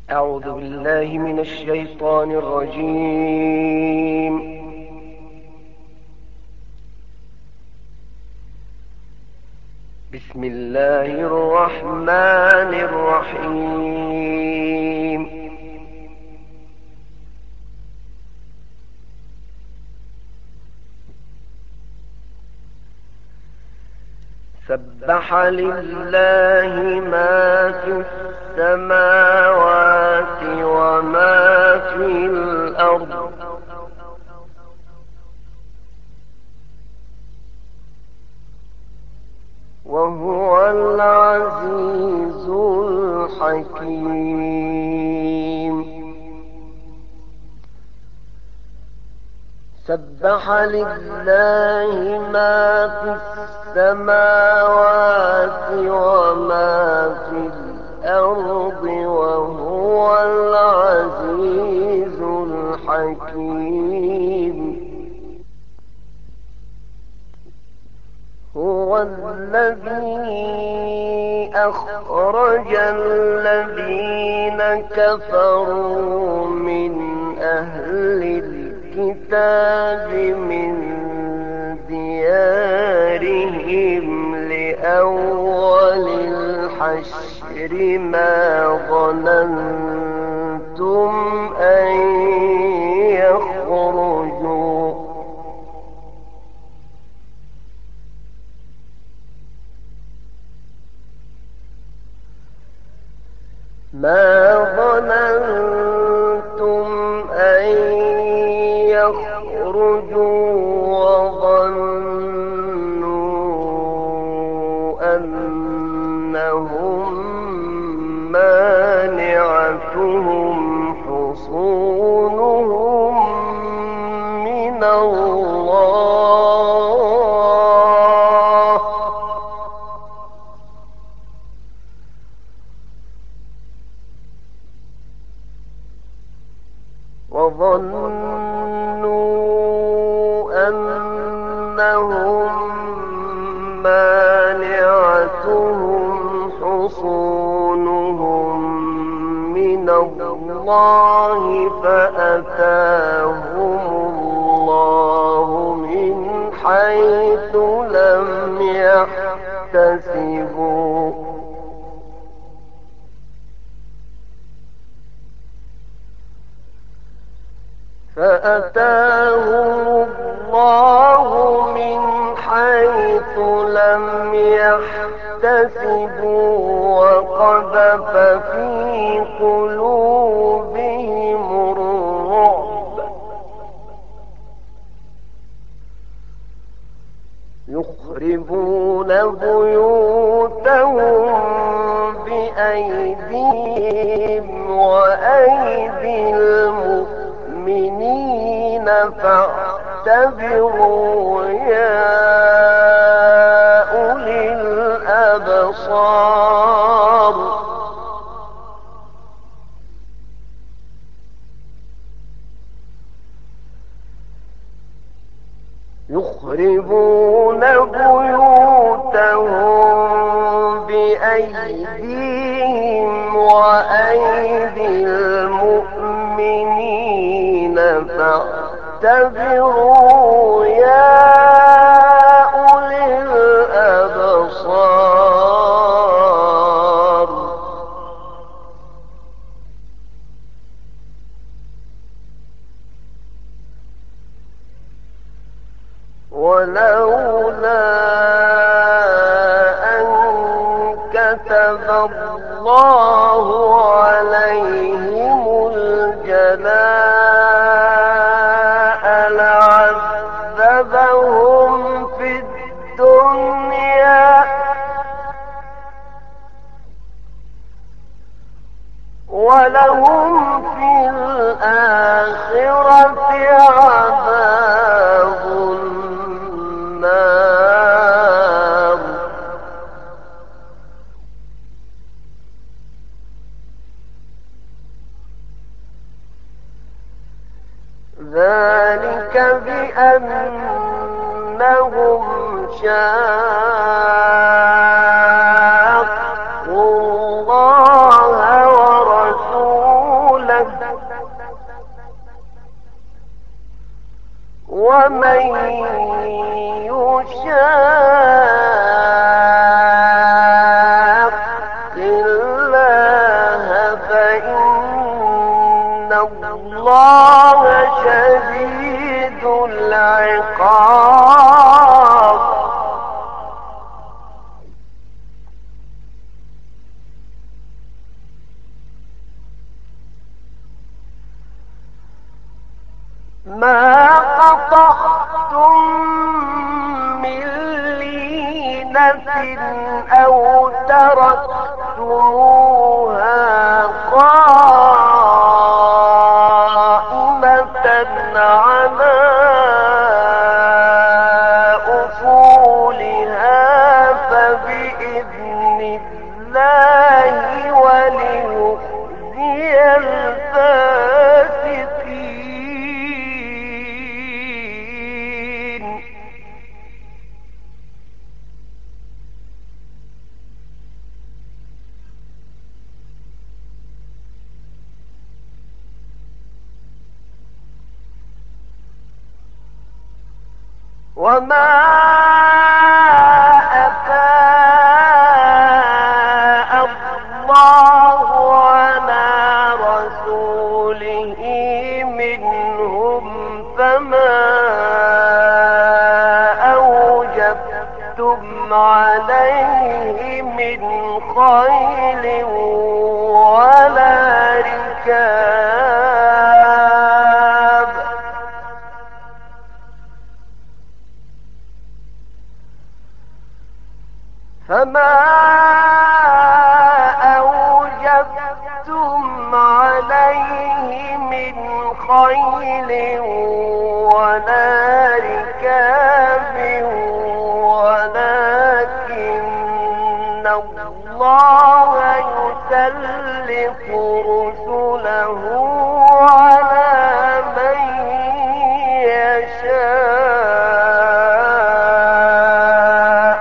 أعوذ بالله من الشيطان الرجيم. بسم الله الرحمن الرحيم. سبح لله ما في السماوات وما في الأرض وهو العزيز الحكيم. سبح لله ما في السماوات وما في الأرض وهو العزيز الحكيم. هو الذي أخرج الذين كفروا من أهل الكتاب من ديارهم لأول الحشر ما ظننتم أن يخرجوا وظنوا أنهم مانعتهم حصونهم من الله فأتاهم الله من حيث لم يحتسبوا وقذف في قلوبهم الرعب يخربون بيوتهم بأيديهم وأيدي المؤمنين فاعتبروا يا أولي الأبصار يخربون بيوتهم بأيديهم وأيدي المؤمنين فاعتبروا يا أولي الأبصار ولولا أن كتب الله عليهم الجلاء لعذبهم في الدنيا ولهم في الآخرة عذاب النار ذلك بأنهم شاقوا الله ورسوله ومن يشاق الله فإن الله شديد العقاب. ما قطعتم من لينة أو تركتموها قائمة على أصولها فبإذن الله وليخزي الفاسقين. وما أفاء الله على رسوله منهم فما أوجفتم عليه من خيل ولا ركاب فما أوجفتم عليه من خيل ولا ركاب ولكن الله يسلط رسله على من يشاء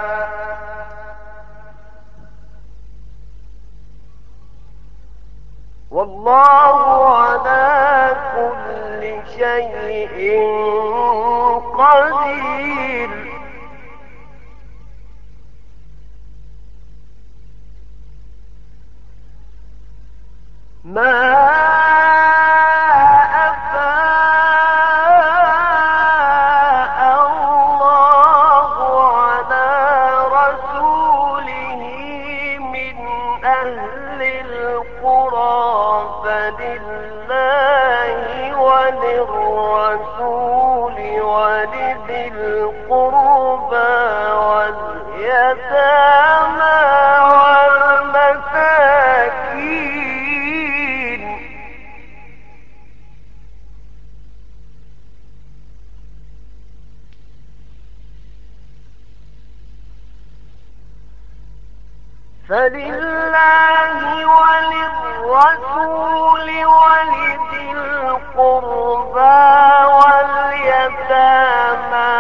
والله على كل شيء قدير. ما أفاء الله على رسوله من أهل القرى فلله وللرسول ولذي القربى واليتامى والمساكين فلله وللرسول ولذي القربى واليتامى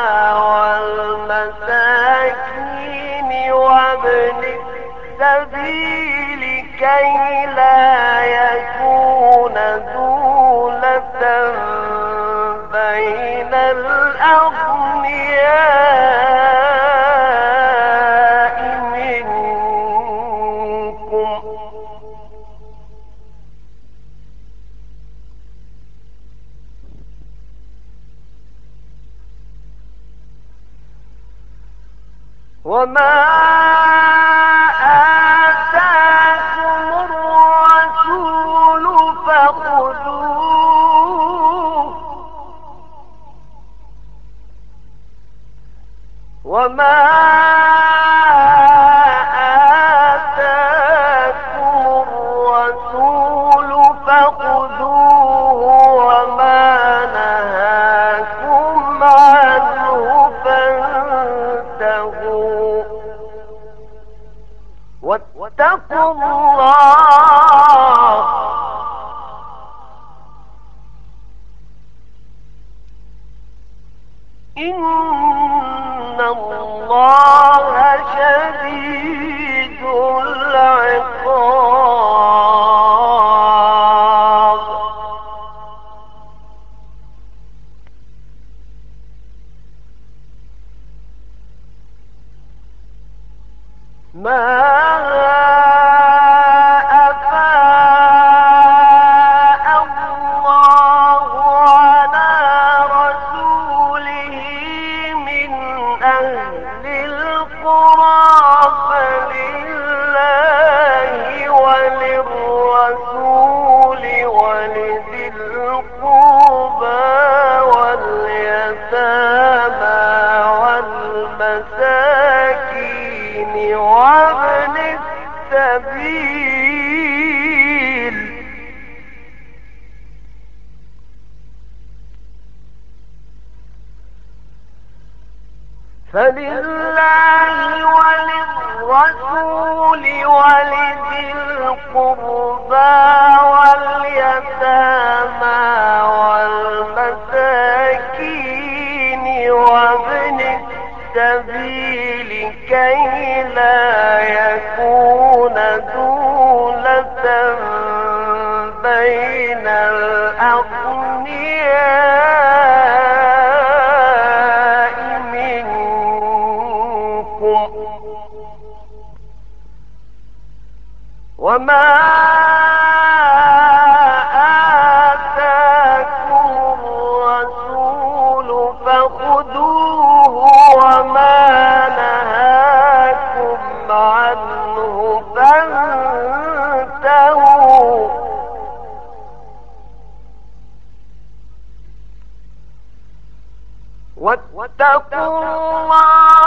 والمساكين وابن السبيل كي لا يكون دولة بين الأغنياء منكم وما آتاكم الرسول فخذوه وما آتاكم الرسول فخذوه وما نهاكم عنه فانتهوا واتقوا الله إن الله فلله وللرسول ولذي القربى واليتامى والمساكين وابن السبيل كي لا يكون دولة بين الأغنياء منكم وما آتاكم الرسول فخذوه وما نهاكم عنه فانتهوا واتقوا الله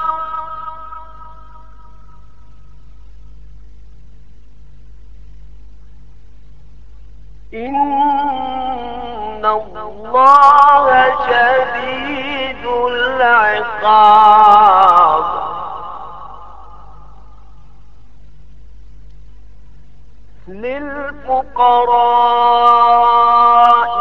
إن الله شديد العقاب للفقراء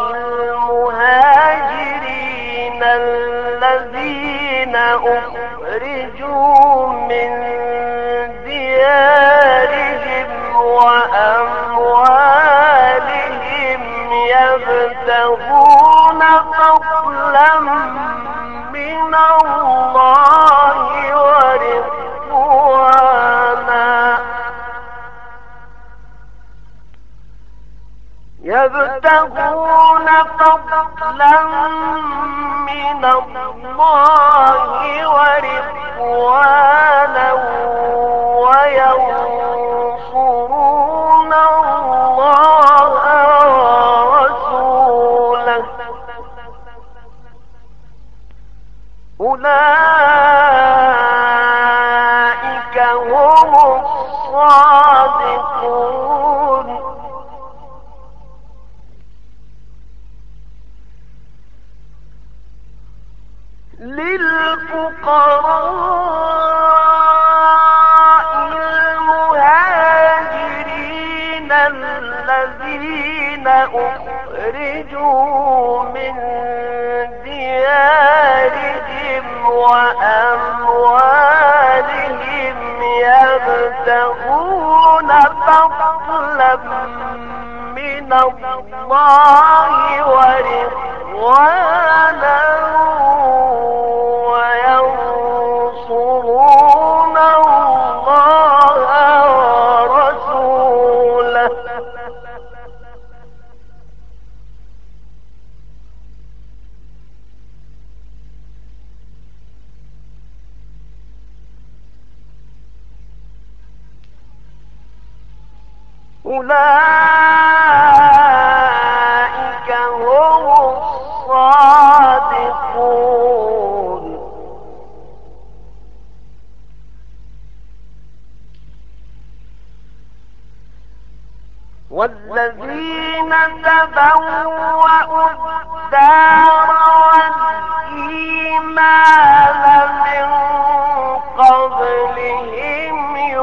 المهاجرين الذين أخرجوا من ديارهم وأموالهم يبتغون فضلا من الله ورضوانا يبتغون فضلا من الله ورضوانا وينصرون الله ورسوله أولئك هم الصادقون للفقراء المهاجرين الذين أخرجوا من ديارهم وأموالهم يبتغون فضلا من الله ورضوانا وينصرون الله ورسوله أولئك هم الصادقون والذين تبوأوا الدار والإيمان من قبلهم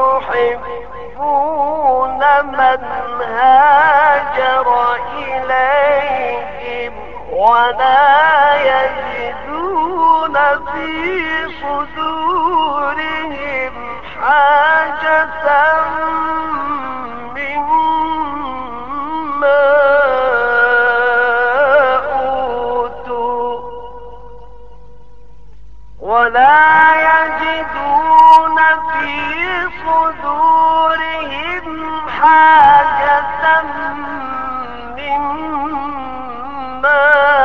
يحبون من هاجر إليهم ولا يجدون في صدورهم حاجة مما أوتوا ولا يجدون في صدورهم حاجة مما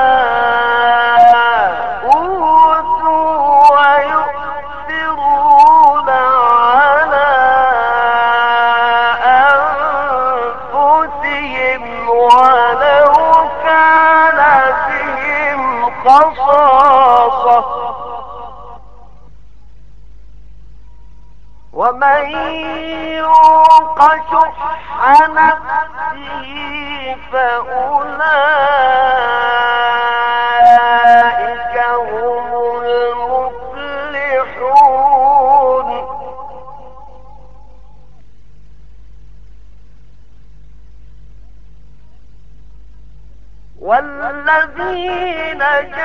أوتوا ويؤثرون على أنفسهم ولو كان بهم خصاصة ومن يوق شح نفسه فأولئك هم المفلحون والذين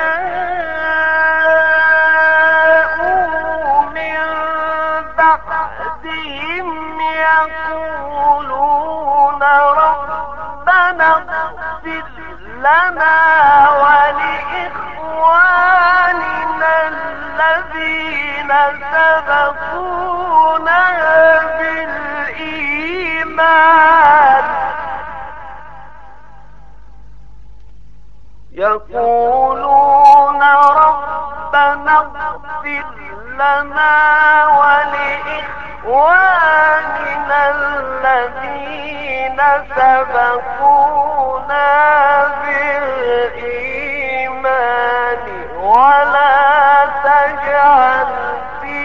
جاءوا من بعدهم يقولون ربنا اغفر لنا ولإخواننا الذين سبقونا بالإيمان يقولون ربنا اغفر لنا ولإخواننا الذين سبقونا بالإيمان ولا تجعل في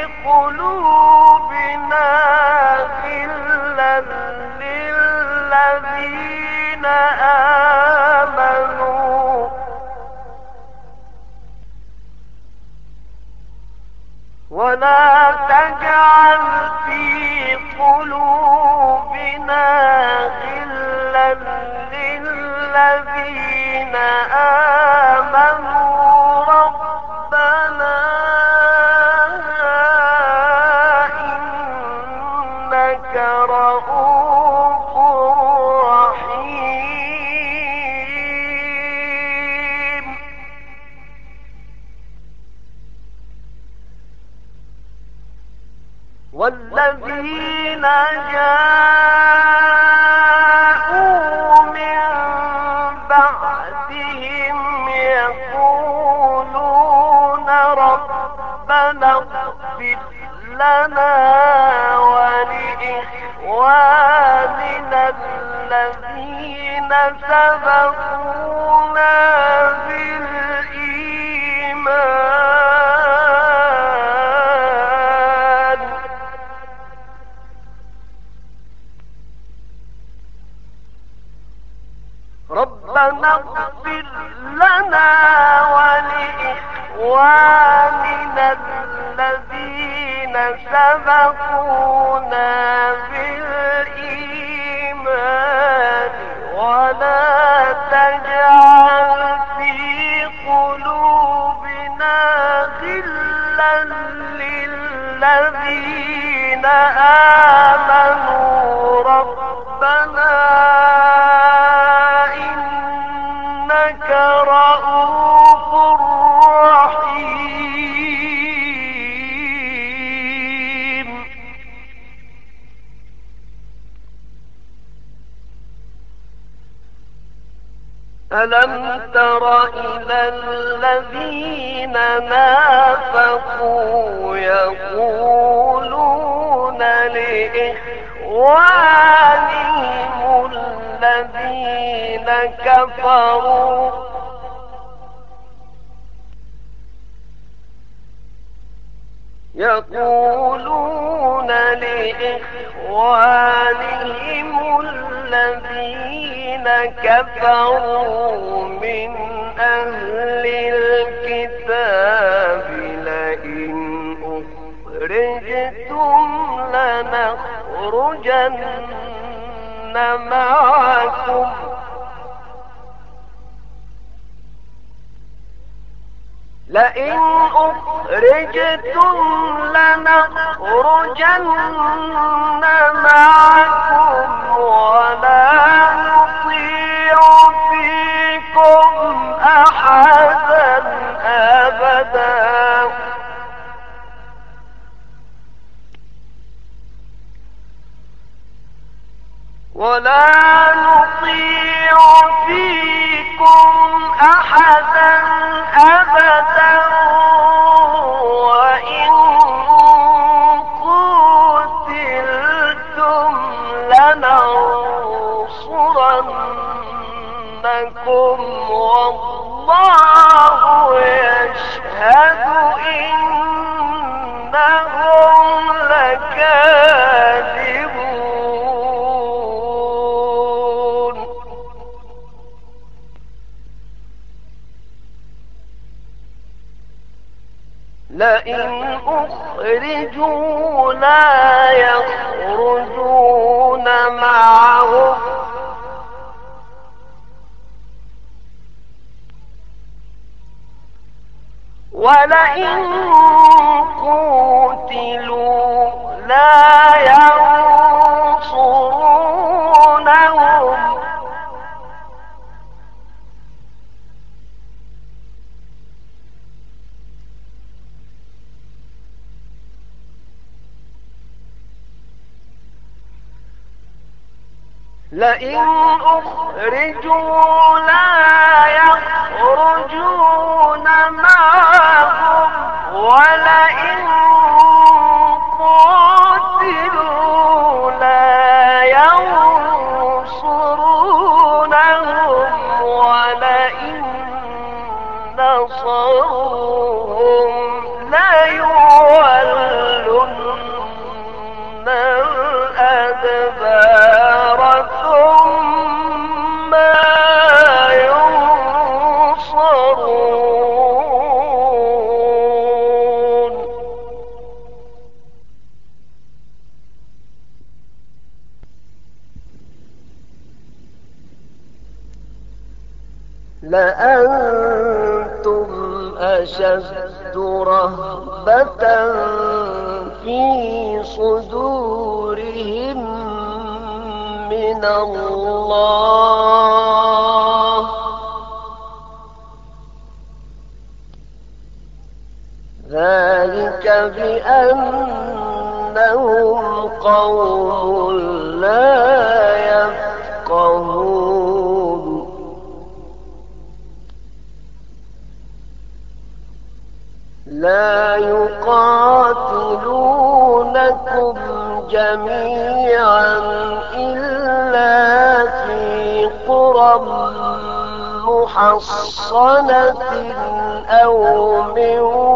قلوبنا غلا للذين آمنوا ولا تجعل في قلوبنا غلا للذين آمنوا ربنا إنك رؤوف رحيم والذين جاءوا من بعدهم يقولون ربنا اغفر لنا ولإخواننا الذين سبقونا بالإيمان ربنا اغفر لنا ولإخواننا الذين سبقونا بالإيمان ولا تجعل في قلوبنا غلا للذين آمنوا ربنا إنك رؤوف رحيم ألم تر إلى الذين نافقوا يقولون لإخوانهم الذين كفروا من أهل الكتاب لئن أخرجتم لنخرجن معكم لئن أخرجتم لنخرجن معكم ولا نطيع فيكم أحدا أبدا وإن قتلتم لننصرنكم والله يشهد إنهم لكاذبون لئن أخرجوا لا يخرجون معهم ولئن قوتلوا لا ينصرونهم لئن أخرجوا لا يخرجون معهم ولئن قاتلوا لا ينصرونهم ولئن نصروهم ليولن الأدبار ثم ينصرون لأنتم أشد رهبة في صدورهم من الله ذلك بأنهم قوم لا يفقهون لا يقاتلونكم جميعا إلا في قرى محصنة أو من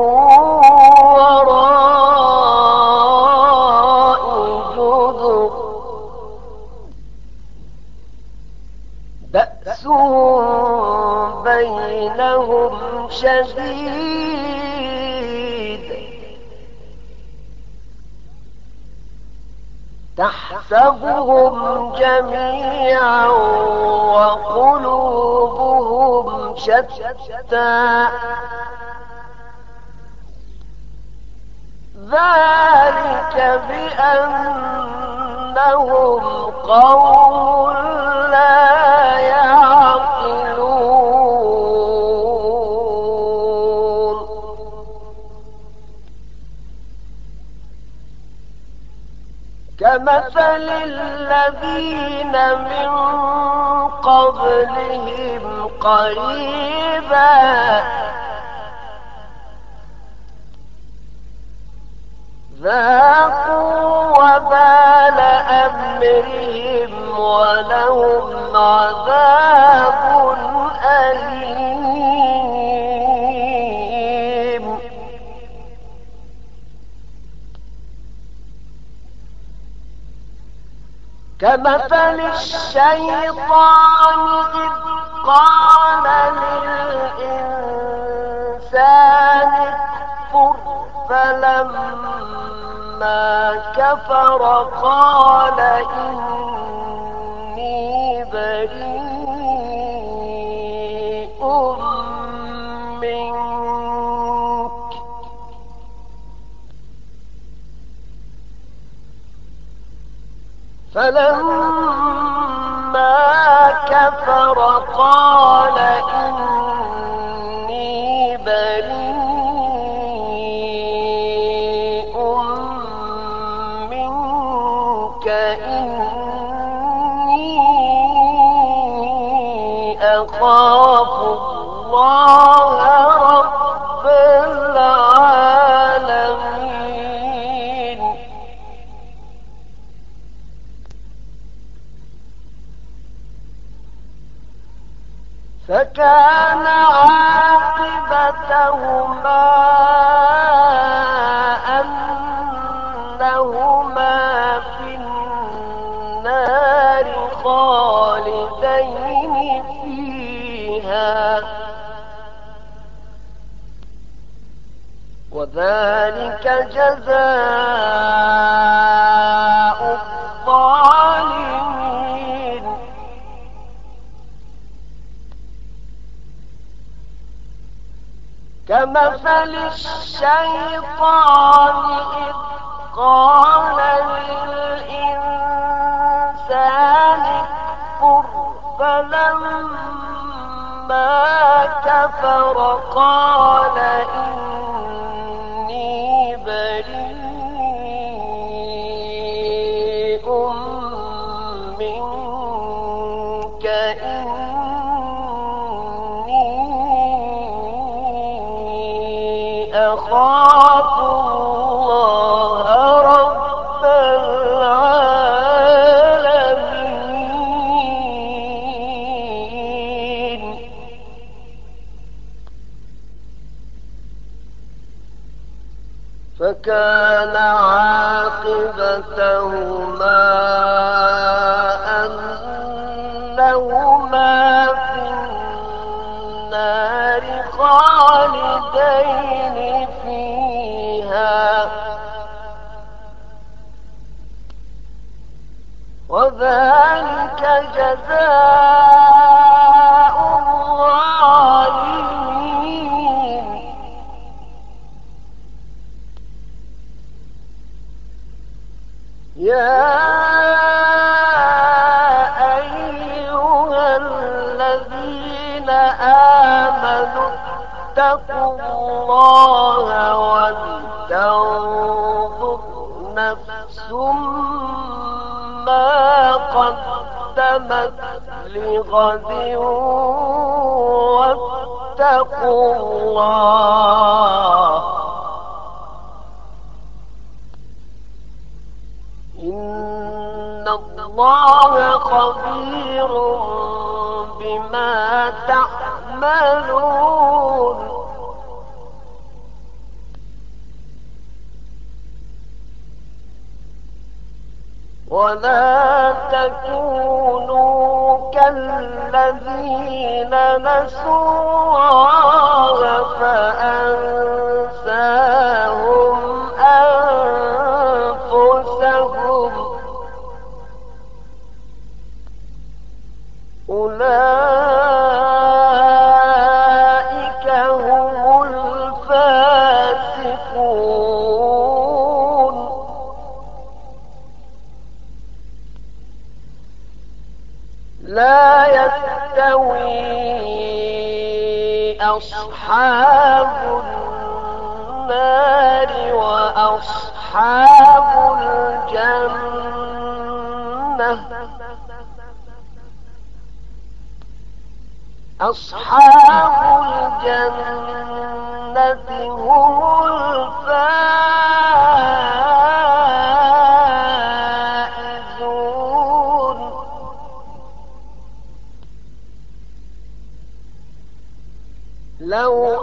وراء جدر بأسهم بينهم شديد تحسبهم جميعا وقلوبهم شتى ذلك بأنهم قوم لا يعقلون كمثل الذين من قبلهم قريبا ذاقوا وبال أمرهم ولهم عذاب أليم كمثل الشيطان إذ قال للإنسان اكفر فلما كفر قال إني بريء منك فلما كفر قال إني بريء منك إني أخاف الله رب العالمين فكان عاقبتهما أنهما في النار خالدين فيها وذلك جزاء الظالمين كمثل الشيطان إذ قال للإنسان اكفر فلما كفر قال إني بريء منك أخاف الله رب العالمين. فكان عاقبتهما أنهما في النار خالدين فيها وذلك جزاء الظالمين. يا أيها الذين آمنوا اتقوا الله ولتنظر نفس ما قدمت لغد واتقوا الله إن الله خبير بما تعملون. ولا تكونوا كالذين نسوا الله فأنساهم أنفسهم أولئك هم الفاسقون. لا يستوي أصحاب النار وأصحاب الجنة. أصحاب الجنة هم الفائزون. لو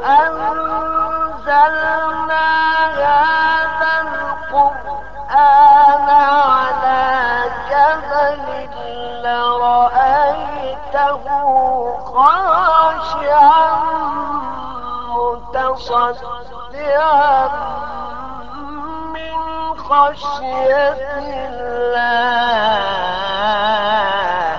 أنزلنا هذا القرآن على جبل لرأيته خاشعا متصدعا من خشية الله.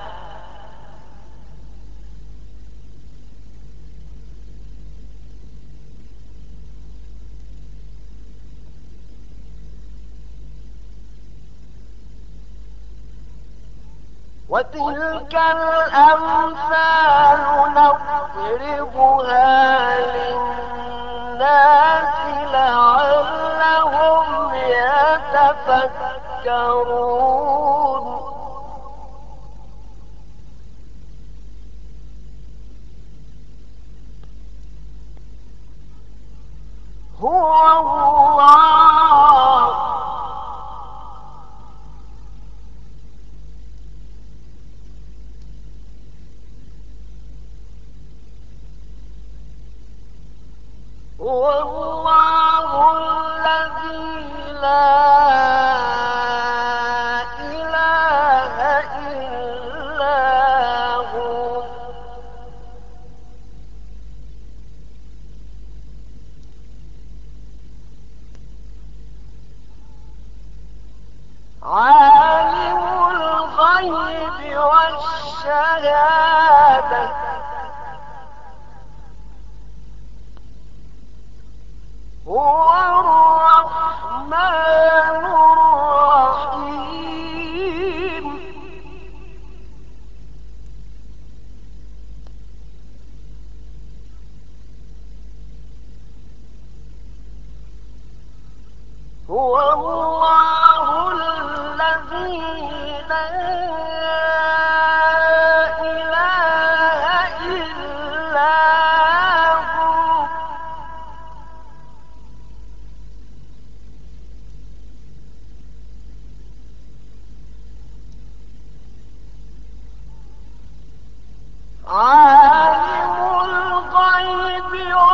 وتلك الأمثال نضربها للناس لعلهم يتفكرون. هو الله هو الله الذي لا إله إلا هو. عالم الغيب والشهادة هو الله الذي لا إله إلا هو عالم الغيب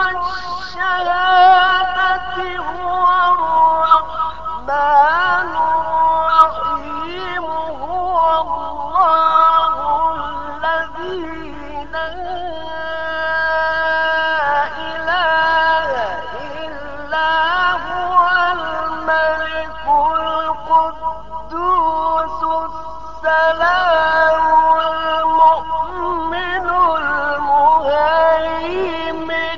والشهادة هو الرحمن الرحيم هو الله الذي لا إله إلا هو الملك القدوس السلام المؤمن المهيمن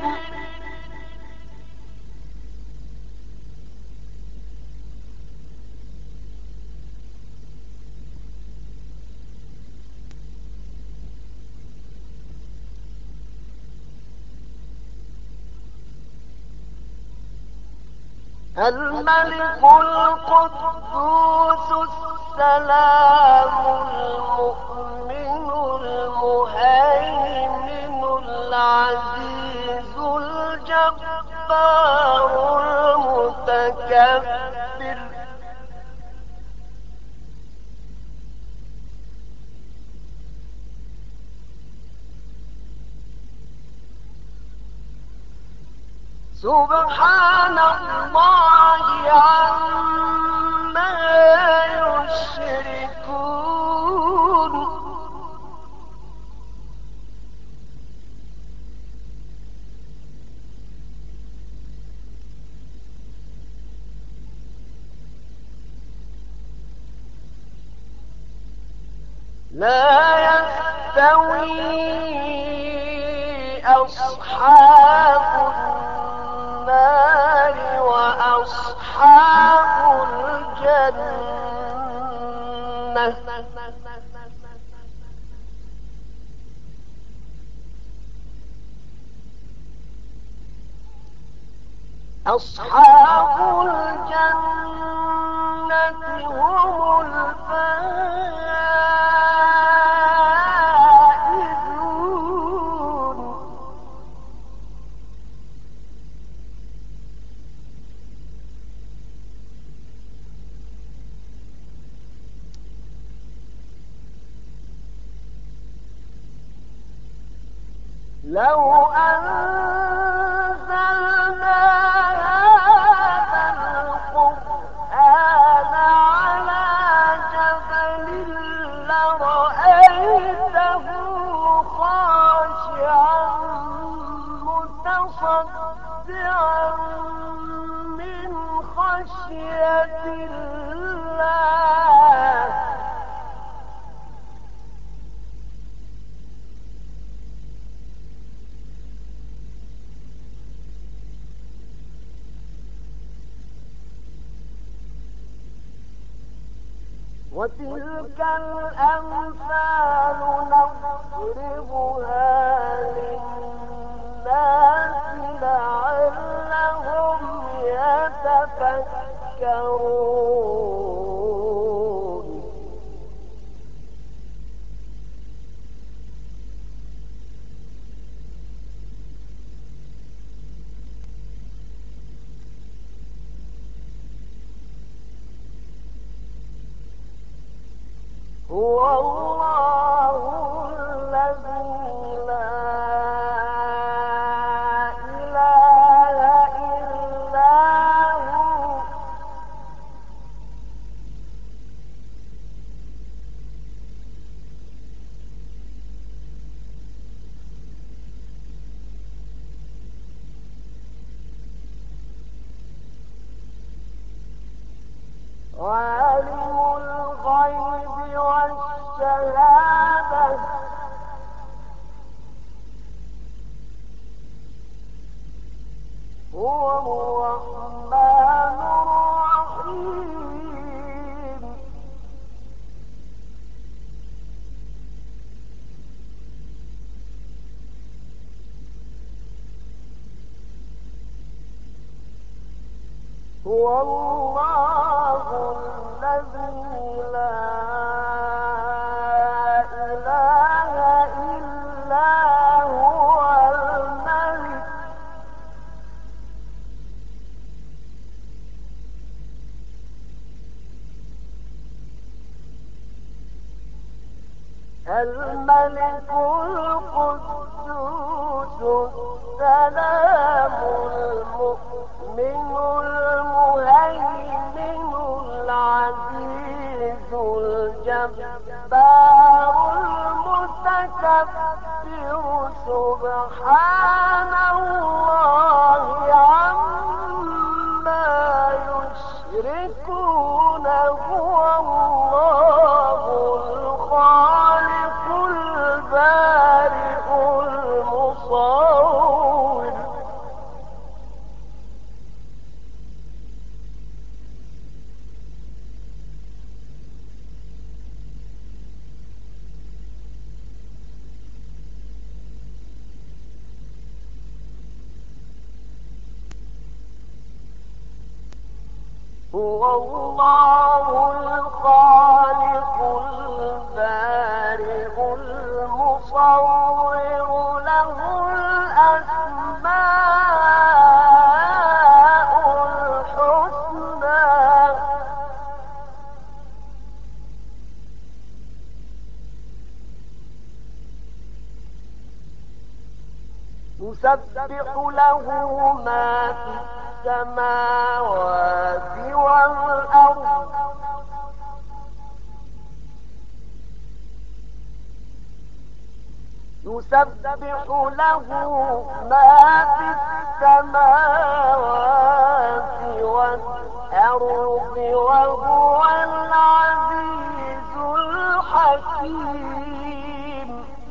الملك القدوس السلام المؤمن المهيمن العزيز الجبار المتكبر سبحان الله عما يشركون لا يستوي أصحاب النار وأصحاب الجنة أصحاب الجنة هم الفائزون لو أنزلنا هذا القرآن على جبل لرأيته خاشعا متصدعا من خشية الله وتلك الأمثال نضربها للناس لعلهم يتفكرون هو الله الذي لا إله إلا هو عالم الغيب والشهادة هو الرحمن الرحيم هو الله الذي لا إله إلا هو الملك القدوس السلام المؤمن المهيمن العزيز الجبار المتكبر سبحان الله عما يشركون هو الله الخالق البارئ المصور هو الله الخالق البارئ المصور له الأسماء الحسنى يسبح له ما في السماوات والأرض يسبح له ما في السماوات والأرض وهو العزيز الحكيم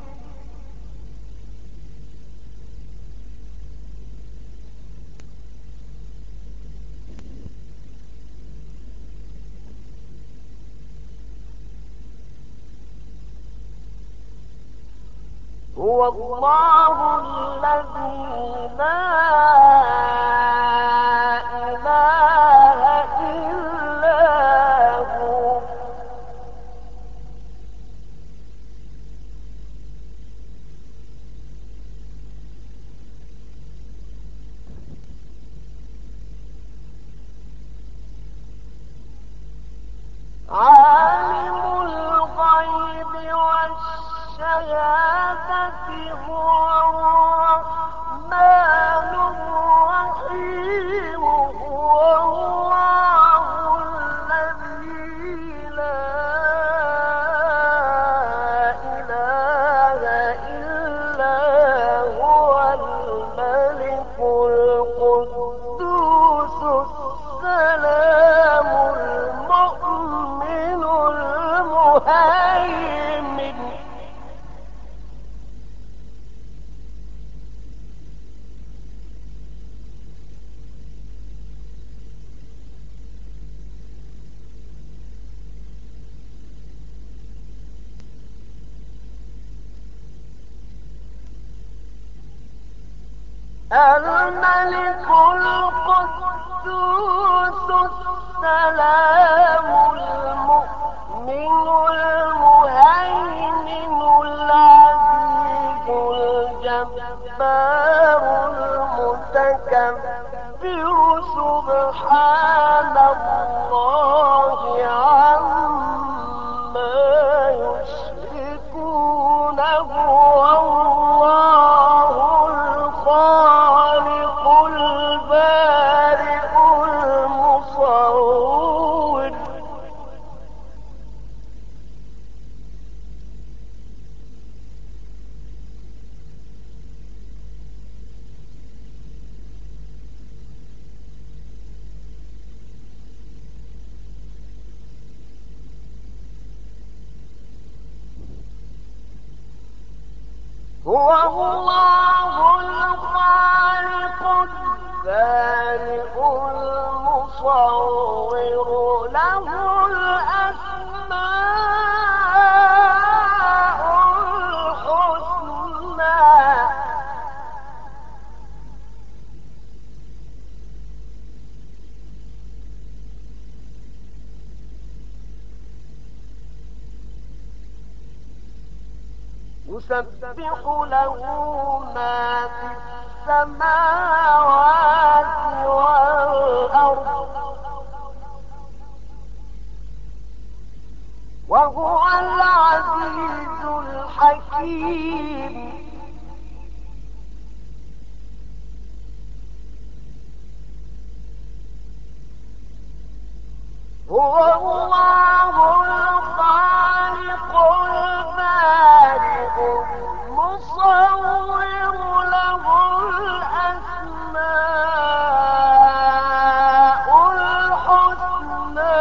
هو الله الذي لا إله إلا هو عالم الغيب والشهادة هو الرحمن الرحيم هو الله الذي لا إله إلا هو الملك القدوس السلام المؤمن المهيمن الملك القدوس السلام المؤمن المهيمن العزيز الجبار المتكبر سبحان الله عما يشركون هو الله الخالق البارئ المصور هو الله الخالق البارئ المصور له الأسماء الحسنى يسبح له ما في السماوات والأرض وهو العزيز الحكيم. هو الله الخالق البارئ المصور له الأسماء الحسنى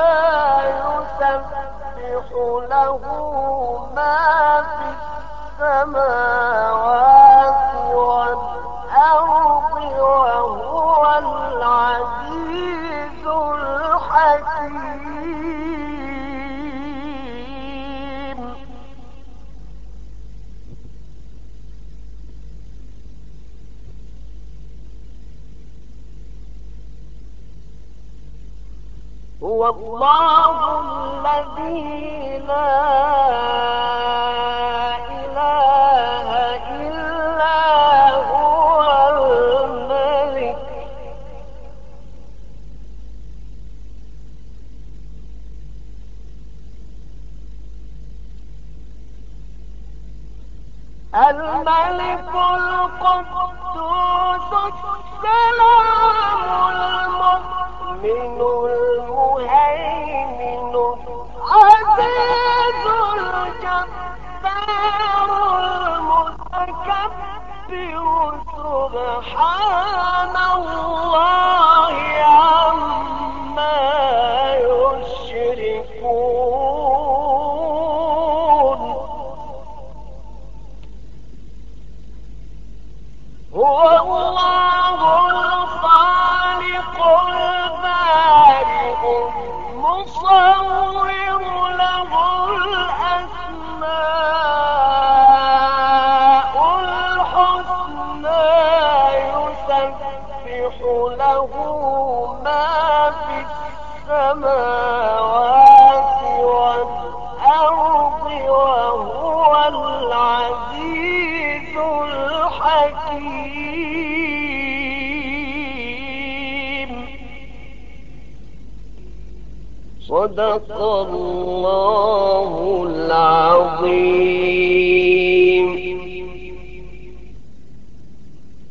يسبح له ما في السماوات والأرض وهو العزيز الحكيم. هو الله الذي لا إله إلا هو الملك القدوس السلام المؤمن المهيمن العزيز الجبار المتكبر سبحان الله عما يشركون. هو الله الخالق البارئ المصور له الأسماء الحسنى يسبح له ما في السماوات والأرض وهو العزيز الحكيم. صدق الله العظيم.